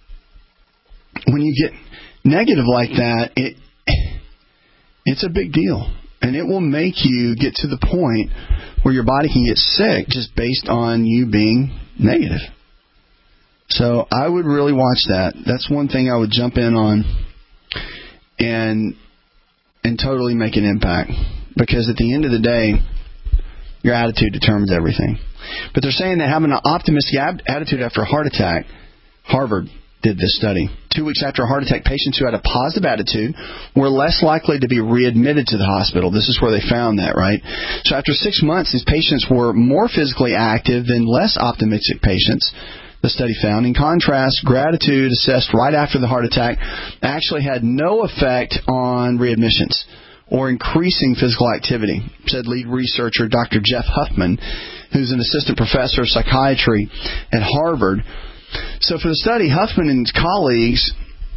when you get negative like that, it it's a big deal. And it will make you get to the point where your body can get sick just based on you being negative. So I would really watch that. That's one thing I would jump in on and and totally make an impact. Because at the end of the day, your attitude determines everything. But they're saying that having an optimistic ab- attitude after a heart attack, Harvard did this study. Two weeks after a heart attack, patients who had a positive attitude were less likely to be readmitted to the hospital. This is where they found that, right? So after six months, these patients were more physically active than less optimistic patients, the study found. In contrast, gratitude assessed right after the heart attack actually had no effect on readmissions or increasing physical activity, said lead researcher Doctor Jeff Huffman, who's an assistant professor of psychiatry at Harvard. So for the study, Huffman and his colleagues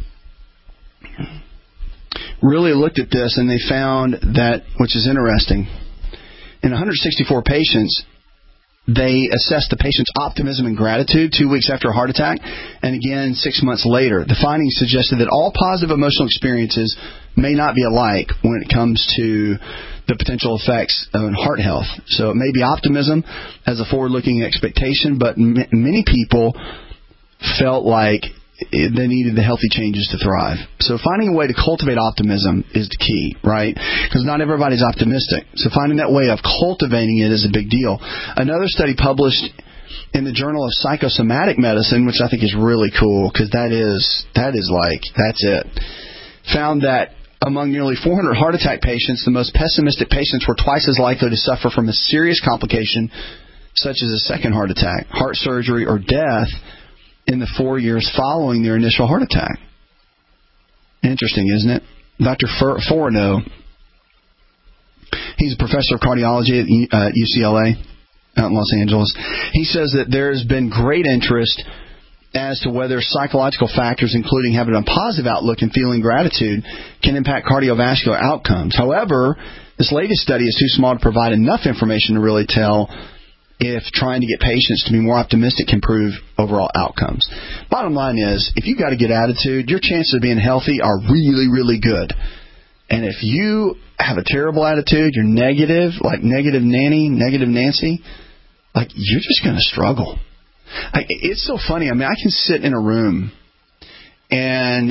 really looked at this, and they found that, which is interesting, in one hundred sixty-four patients, they assessed the patient's optimism and gratitude two weeks after a heart attack, and again six months later. The findings suggested that all positive emotional experiences may not be alike when it comes to the potential effects on heart health. So it may be optimism as a forward-looking expectation, but m- many people felt like they needed the healthy changes to thrive. So finding a way to cultivate optimism is the key, right? Because not everybody's optimistic. So finding that way of cultivating it is a big deal. Another study published in the Journal of Psychosomatic Medicine, which I think is really cool, because that is, that is like, that's it, found that among nearly four hundred heart attack patients, the most pessimistic patients were twice as likely to suffer from a serious complication, such as a second heart attack, heart surgery, or death in the four years following their initial heart attack. Interesting, isn't it? Doctor Forno, he's a professor of cardiology at uh, U C L A out in Los Angeles. He says that there's been great interest as to whether psychological factors, including having a positive outlook and feeling gratitude, can impact cardiovascular outcomes. However, this latest study is too small to provide enough information to really tell if trying to get patients to be more optimistic can improve overall outcomes. Bottom line is, if you've got a good attitude, your chances of being healthy are really, really good. And if you have a terrible attitude, you're negative, like negative Nanny, negative Nancy, like you're just going to struggle. I, it's so funny. I mean, I can sit in a room and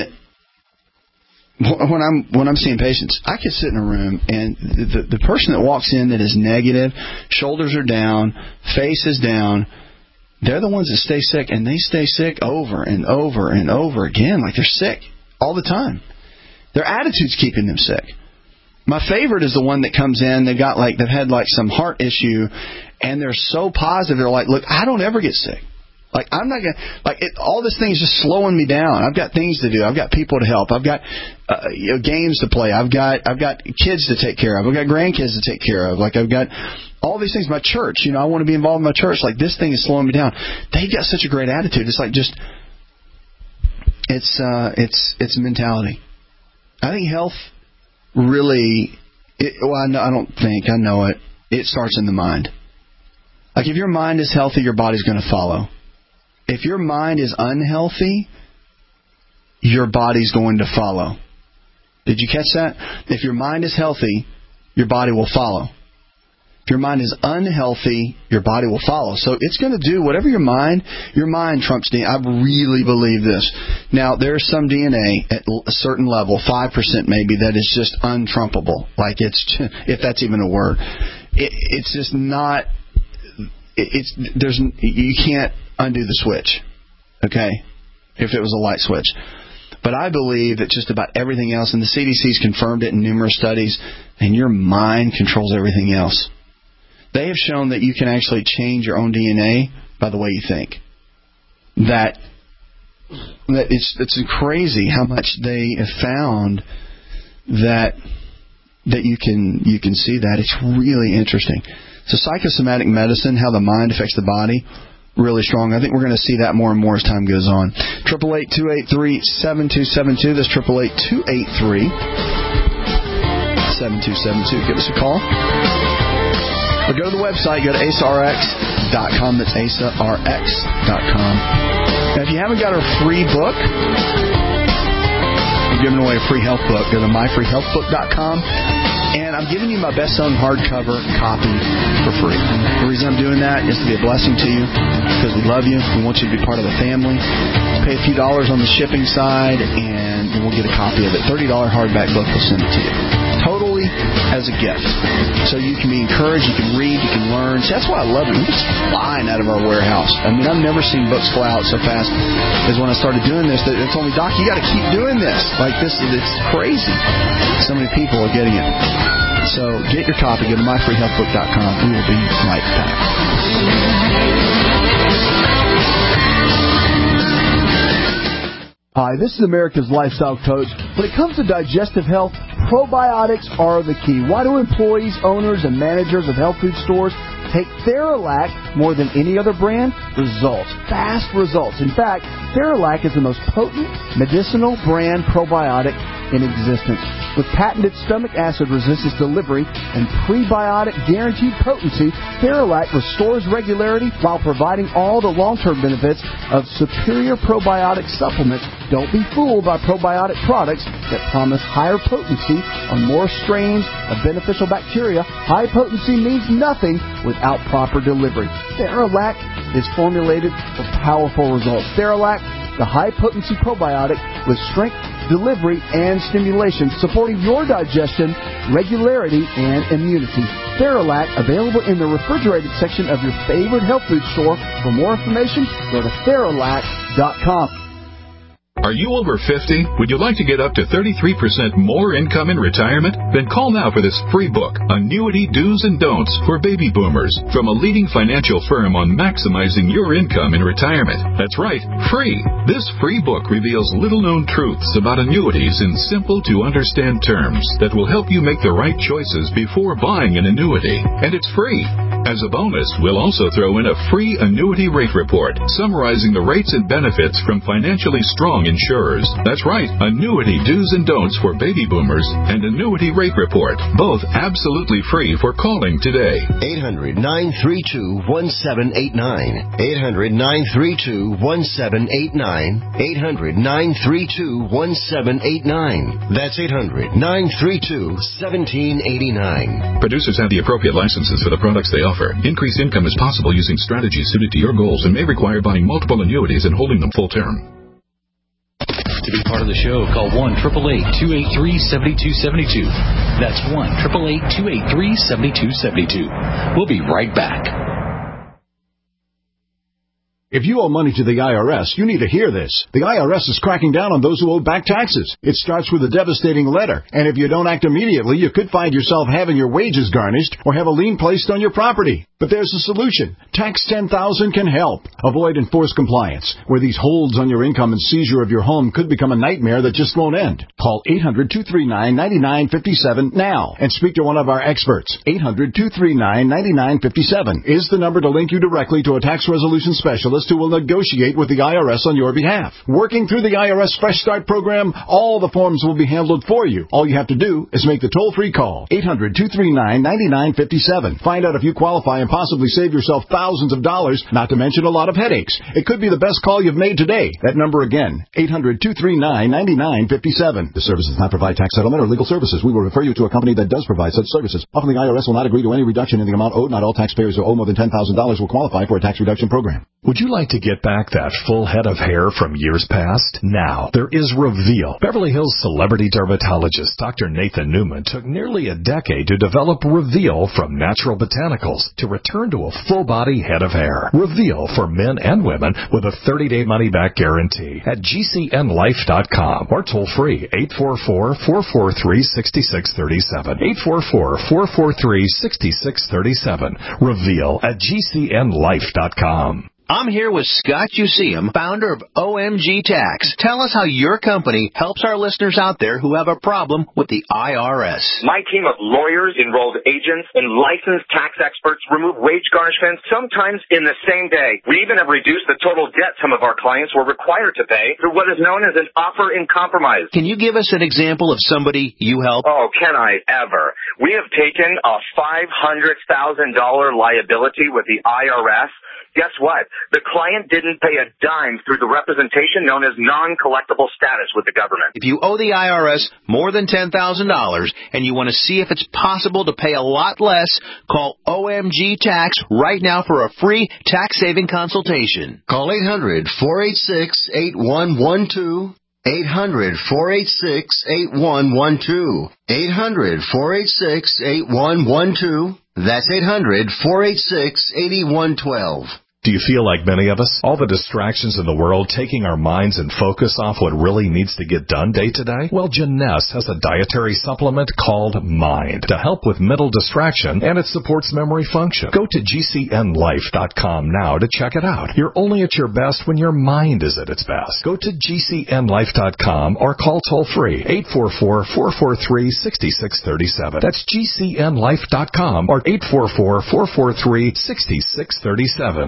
when I'm when I'm seeing patients, I can sit in a room and the the person that walks in that is negative, shoulders are down, face is down, they're the ones that stay sick, and they stay sick over and over and over again, like they're sick all the time. Their attitude's keeping them sick. My favorite is the one that comes in, they've got like they've had like some heart issue, and they're so positive. They're like, look, I don't ever get sick. Like, I'm not going to, like, it, all this thing is just slowing me down. I've got things to do. I've got people to help. I've got uh, you know, games to play. I've got, I've got kids to take care of. I've got grandkids to take care of. Like, I've got all these things. My church, you know, I want to be involved in my church. Like, this thing is slowing me down. They've got such a great attitude. It's like just, it's, uh, it's, it's mentality. I think health really, it, well, I, know, I don't think, I know it. It starts in the mind. Like, if your mind is healthy, your body's going to follow. If your mind is unhealthy, your body's going to follow. Did you catch that? If your mind is healthy, your body will follow. If your mind is unhealthy, your body will follow. So it's going to do whatever your mind, your mind trumps D N A. I really believe this. Now, there's some D N A at a certain level, five percent maybe, that is just untrumpable. Like it's, if that's even a word. It, it's just not, it's, there's, you can't undo the switch, okay, if it was a light switch. But I believe that just about everything else, and the C D C's confirmed it in numerous studies, and your mind controls everything else. They have shown that you can actually change your own D N A by the way you think. That, that it's, it's crazy how much they have found that that you can you can see that. It's really interesting. So psychosomatic medicine, how the mind affects the body, really strong. I think we're going to see that more and more as time goes on. Triple eight two eight three seven two seven two. That's triple eight two eight three seven two seven two. Give us a call. Or go to the website. Go to A S A R X dot com. That's A S A R X dot com. Now, if you haven't got our free book, we're giving away a free health book. Go to my free health book dot com. And I'm giving you my best-selling hardcover copy for free. The reason I'm doing that is to be a blessing to you because we love you. We want you to be part of the family. Pay a few dollars on the shipping side, and we'll get a copy of it. thirty dollars hardback book, we'll send it to you. Totally as a gift. So you can be encouraged, you can read, you can learn. See, that's why I love it. It's flying out of our warehouse. I mean, I've never seen books fly out so fast as when I started doing this. They told me, Doc, you got to keep doing this. Like, this is, it's crazy. So many people are getting it. So get your copy. Go to my free health book dot com. We will be right back. Hi, this is America's Lifestyle Coach. When it comes to digestive health, probiotics are the key. Why do employees, owners, and managers of health food stores take Theralac more than any other brand? Results. Fast results. In fact, Theralac is the most potent medicinal brand probiotic in existence. With patented stomach acid resistance delivery and prebiotic guaranteed potency, Theralac restores regularity while providing all the long-term benefits of superior probiotic supplements. Don't be fooled by probiotic products that promise higher potency on more strains of beneficial bacteria. High potency means nothing without proper delivery. Theralac is formulated for powerful results. Theralac, the high-potency probiotic with strength, delivery, and stimulation, supporting your digestion, regularity, and immunity. Theralac, available in the refrigerated section of your favorite health food store. For more information, go to Theralac dot com. Are you over fifty? Would you like to get up to thirty-three percent more income in retirement? Then call now for this free book, Annuity Do's and Don'ts for Baby Boomers, from a leading financial firm on maximizing your income in retirement. That's right, free. This free book reveals little-known truths about annuities in simple-to-understand terms that will help you make the right choices before buying an annuity. And it's free. As a bonus, we'll also throw in a free annuity rate report summarizing the rates and benefits from financially strong insurers. That's right, Annuity Do's and Don'ts for Baby Boomers and Annuity Rate Report, both absolutely free for calling today. eight hundred, nine three two, one seven eight nine. eight hundred, nine three two, one seven eight nine. eight hundred, nine three two, one seven eight nine. That's eight hundred, nine three two, one seven eight nine. Producers have the appropriate licenses for the products they offer. Increased income is possible using strategies suited to your goals and may require buying multiple annuities and holding them full term. To be part of the show, call one eight eight eight, two eight three, seven two seven two. That's one eight eight eight, two eight three, seven two seven two. We'll be right back. If you owe money to the I R S, you need to hear this. The I R S is cracking down on those who owe back taxes. It starts with a devastating letter, and if you don't act immediately, you could find yourself having your wages garnished or have a lien placed on your property. But there's a solution. Tax ten thousand can help. Avoid enforced compliance, where these holds on your income and seizure of your home could become a nightmare that just won't end. Call eight hundred, two three nine, nine nine five seven now and speak to one of our experts. eight hundred, two three nine, nine nine five seven is the number to link you directly to a tax resolution specialist who will negotiate with the I R S on your behalf. Working through the I R S Fresh Start program, all the forms will be handled for you. All you have to do is make the toll-free call. eight hundred, two three nine, nine nine five seven. Find out if you qualify and possibly save yourself thousands of dollars, not to mention a lot of headaches. It could be the best call you've made today. That number again, eight hundred, two three nine, nine nine five seven. The service does not provide tax settlement or legal services. We will refer you to a company that does provide such services. Often the I R S will not agree to any reduction in the amount owed. Not all taxpayers who owe more than ten thousand dollars will qualify for a tax reduction program. Would you like to get back that full head of hair from years past? Now, there is Reveal. Beverly Hills celebrity dermatologist Doctor Nathan Newman took nearly a decade to develop Reveal from natural botanicals to return to a full-body head of hair. Reveal for men and women with a thirty-day money-back guarantee at G C N life dot com or toll-free eight four four, four four three, six six three seven. eight four four, four four three, six six three seven. Reveal at G C N life dot com. I'm here with Scott Useum, founder of O M G Tax. Tell us how your company helps our listeners out there who have a problem with the I R S. My team of lawyers, enrolled agents, and licensed tax experts remove wage garnishments, sometimes in the same day. We even have reduced the total debt some of our clients were required to pay through what is known as an offer in compromise. Can you give us an example of somebody you help? Oh, can I ever? We have taken a five hundred thousand dollars liability with the I R S, guess what? The client didn't pay a dime through the representation known as non-collectible status with the government. If you owe the I R S more than ten thousand dollars and you want to see if it's possible to pay a lot less, call O M G Tax right now for a free tax-saving consultation. Call eight hundred, four eight six, eight one one two. eight hundred, four eight six, eight one one two. eight hundred, four eight six, eight one one two. That's eight hundred, four eight six, eight one one two. Do you feel like many of us? All the distractions in the world taking our minds and focus off what really needs to get done day to day? Well, Janess has a dietary supplement called Mind to help with mental distraction, and it supports memory function. Go to G C N life dot com now to check it out. You're only at your best when your mind is at its best. Go to G C N life dot com or call toll-free eight four four, four four three, six six three seven. That's G C N life dot com or eight four four, four four three, six six three seven.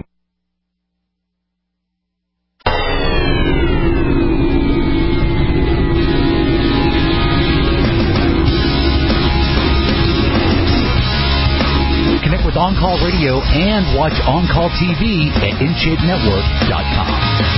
With On-Call Radio and watch On-Call T V at in shape network dot com.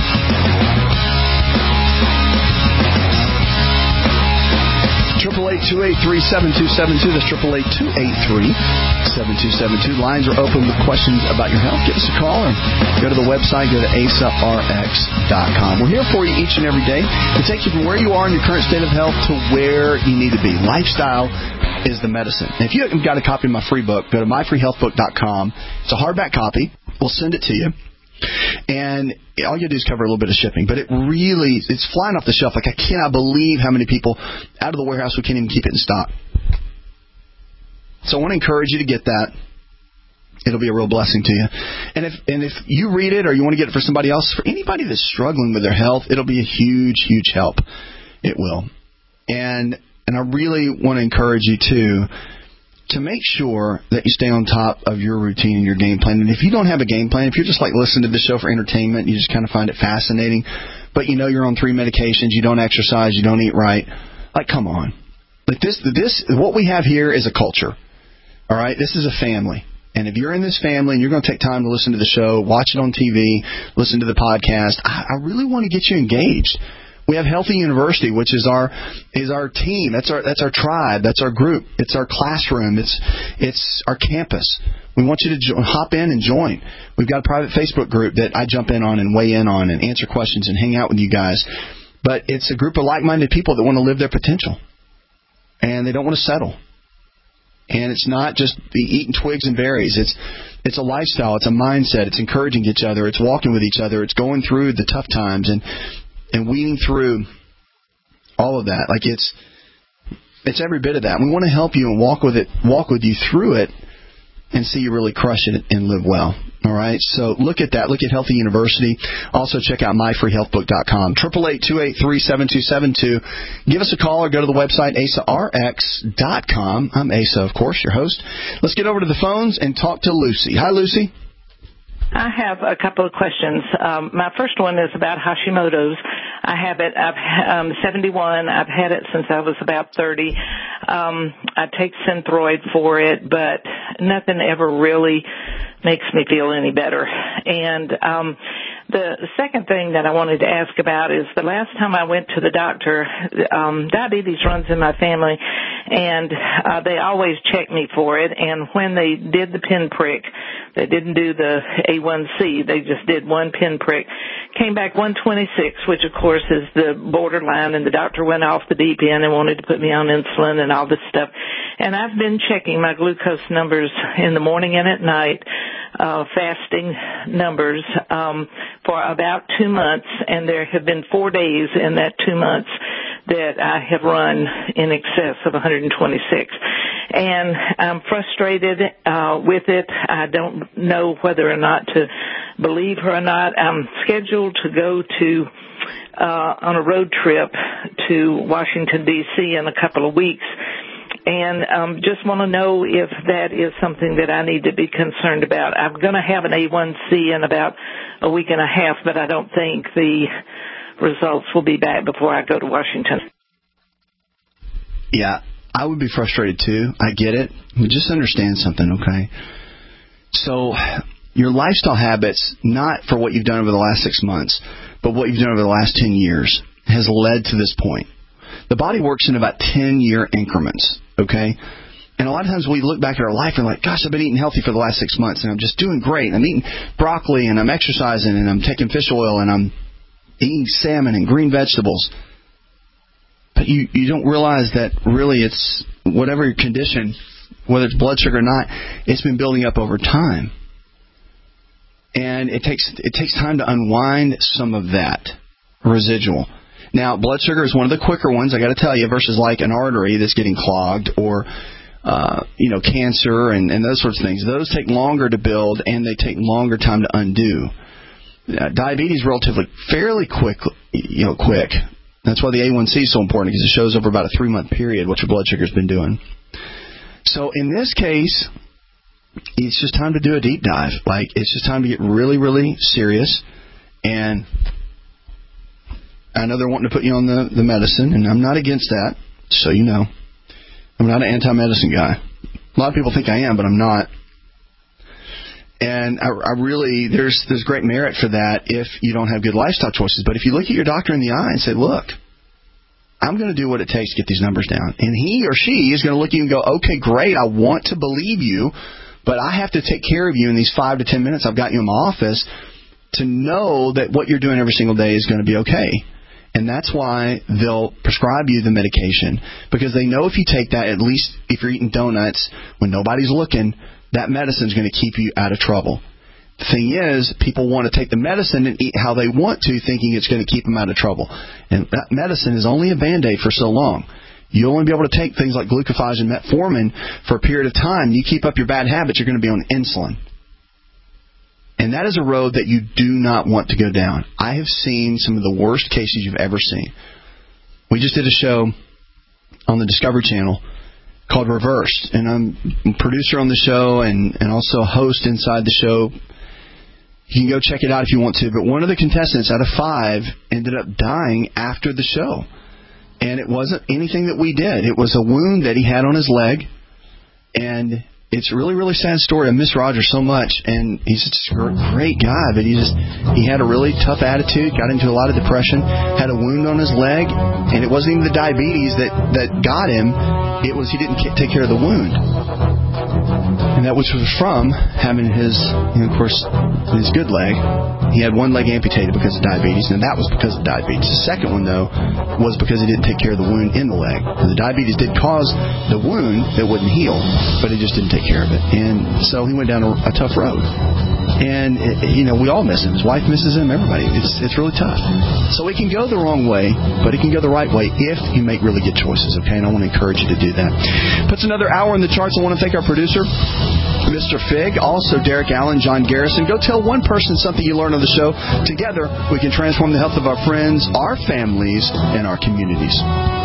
Triple eight two eight three seven two seven two. That's triple eight two eight three seven two seven two. Lines are open with questions about your health. Give us a call or go to the website. Go to A S A R X dot com. We're here for you each and every day to take you from where you are in your current state of health to where you need to be. Lifestyle is the medicine. And if you haven't got a copy of my free book, go to my free health book dot com. It's a hardback copy. We'll send it to you. And all you do is cover a little bit of shipping. But it really, it's flying off the shelf. Like, I cannot believe how many people out of the warehouse, we can't even keep it in stock. So I want to encourage you to get that. It'll be a real blessing to you. And if and if you read it or you want to get it for somebody else, for anybody that's struggling with their health, it'll be a huge, huge help. It will. And and I really want to encourage you, too, to make sure that you stay on top of your routine and your game plan. And if you don't have a game plan, if you're just like listening to the show for entertainment, you just kind of find it fascinating, but you know you're on three medications, you don't exercise, you don't eat right, like, come on. Like this, this, what we have here is a culture. All right? This is a family. And if you're in this family and you're going to take time to listen to the show, watch it on T V, listen to the podcast, I, I really want to get you engaged. We have Healthy University, which is our is our team. That's our that's our tribe. That's our group. It's our classroom. It's it's our campus. We want you to jo- hop in and join. We've got a private Facebook group that I jump in on and weigh in on and answer questions and hang out with you guys. But it's a group of like-minded people that want to live their potential, and they don't want to settle. And it's not just eating twigs and berries. It's it's a lifestyle. It's a mindset. It's encouraging each other. It's walking with each other. It's going through the tough times and and weeding through all of that. Like it's it's every bit of that. We want to help you and walk with it, walk with you through it, and see you really crush it and live well. All right. So look at that. Look at Healthy University. Also check out my free health book dot com. Triple eight two eight three seven two seven two. Give us a call or go to the website A S A R X dot com. I'm Asa, of course, your host. Let's get over to the phones and talk to Lucy. Hi, Lucy. I have a couple of questions. Um, my first one is about Hashimoto's. I have it. I'm um, seventy-one. I've had it since I was about thirty. Um, I take Synthroid for it, but nothing ever really makes me feel any better. And um, the second thing that I wanted to ask about is the last time I went to the doctor, um, diabetes runs in my family, and uh, they always check me for it. And when they did the pinprick, they didn't do the A one C. They just did one pinprick. Came back one twenty-six, which, of course, is the borderline, and the doctor went off the deep end and wanted to put me on insulin and all this stuff. And I've been checking my glucose numbers in the morning and at night, uh, fasting numbers, um, for about two months, and there have been four days in that two months that I have run in excess of one twenty-six. And I'm frustrated uh, with it. I don't know whether or not to believe her or not. I'm scheduled to go to uh, on a road trip to Washington, D C in a couple of weeks. And um, just want to know if that is something that I need to be concerned about. I'm going to have an A one C in about a week and a half, but I don't think the results will be back before I go to Washington. Yeah, I would be frustrated too. I get it. But just understand something, okay? So your lifestyle habits, not for what you've done over the last six months, but what you've done over the last ten years, has led to this point. The body works in about ten-year increments, okay? And a lot of times we look back at our life and we're like, gosh, I've been eating healthy for the last six months, and I'm just doing great. I'm eating broccoli, and I'm exercising, and I'm taking fish oil, and I'm eating salmon and green vegetables. But you, you don't realize that really it's whatever your condition, whether it's blood sugar or not, it's been building up over time. And it takes it takes time to unwind some of that residual. Now, blood sugar is one of the quicker ones, I got to tell you, versus like an artery that's getting clogged or, uh, you know, cancer and, and those sorts of things. Those take longer to build, and they take longer time to undo. Uh, diabetes, relatively fairly quick, you know, quick. That's why the A one C is so important, because it shows over about a three-month period what your blood sugar's been doing. So in this case, it's just time to do a deep dive. Like, it's just time to get really, really serious. And I know they're wanting to put you on the, the medicine, and I'm not against that, so you know. I'm not an anti-medicine guy. A lot of people think I am, but I'm not. And I, I really, there's there's great merit for that if you don't have good lifestyle choices. But if you look at your doctor in the eye and say, look, I'm going to do what it takes to get these numbers down. And he or she is going to look at you and go, okay, great, I want to believe you, but I have to take care of you in these five to ten minutes I've got you in my office to know that what you're doing every single day is going to be okay. And that's why they'll prescribe you the medication, because they know if you take that, at least if you're eating donuts when nobody's looking, that medicine is going to keep you out of trouble. The thing is, people want to take the medicine and eat how they want to, thinking it's going to keep them out of trouble. And that medicine is only a Band-Aid for so long. You'll only be able to take things like glucophage and metformin for a period of time. You keep up your bad habits, you're going to be on insulin. And that is a road that you do not want to go down. I have seen some of the worst cases you've ever seen. We just did a show on the Discovery Channel called Reversed, and I'm a producer on the show and, and also a host inside the show. You can go check it out if you want to, but one of the contestants out of five ended up dying after the show. And it wasn't anything that we did. It was a wound that he had on his leg, and it's a really, really sad story. I miss Roger so much, and he's just a great guy, but he just he had a really tough attitude, got into a lot of depression, had a wound on his leg, and it wasn't even the diabetes that, that got him. It was he didn't take care of the wound. And that was from having his, you know, of course, his good leg. He had one leg amputated because of diabetes, and that was because of diabetes. The second one, though, was because he didn't take care of the wound in the leg. And the diabetes did cause the wound that wouldn't heal, but he just didn't take care of it. And so he went down a, a tough road. And, it, you know, we all miss him. His wife misses him, everybody. It's it's really tough. So it can go the wrong way, but it can go the right way if you make really good choices, okay? And I want to encourage you to do that. Puts another hour in the charts. I want to thank our producer, Mister Fig, also Derek Allen, John Garrison. Go tell one person something you learned on the show. Together, we can transform the health of our friends, our families, and our communities.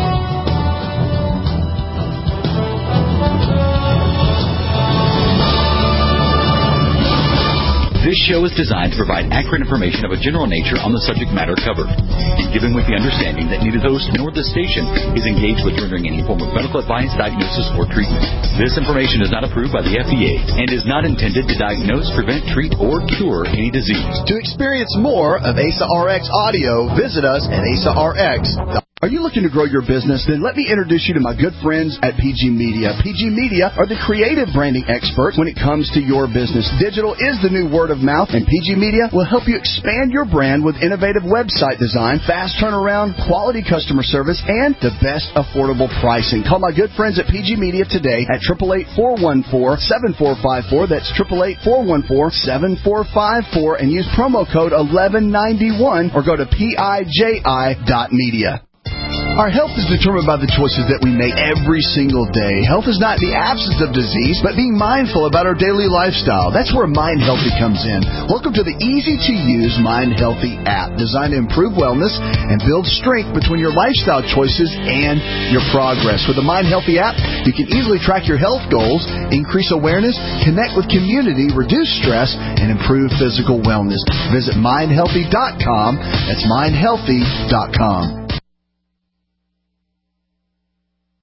This show is designed to provide accurate information of a general nature on the subject matter covered, and given with the understanding that neither host nor the station is engaged with rendering any form of medical advice, diagnosis, or treatment. This information is not approved by the F D A and is not intended to diagnose, prevent, treat, or cure any disease. To experience more of A S A R X audio, visit us at A S A R X dot com. Are you looking to grow your business? Then let me introduce you to my good friends at P G Media. P G Media are the creative branding experts when it comes to your business. Digital is the new word of mouth, and P G Media will help you expand your brand with innovative website design, fast turnaround, quality customer service, and the best affordable pricing. Call my good friends at P G Media today at eight eight eight, four one four, seven four five four. That's eight eight eight, four one four, seven four five four, and use promo code eleven ninety-one or go to P I J I dot media. Our health is determined by the choices that we make every single day. Health is not the absence of disease, but being mindful about our daily lifestyle. That's where Mind Healthy comes in. Welcome to the easy-to-use Mind Healthy app, designed to improve wellness and build strength between your lifestyle choices and your progress. With the Mind Healthy app, you can easily track your health goals, increase awareness, connect with community, reduce stress, and improve physical wellness. Visit mind healthy dot com. That's mind healthy dot com.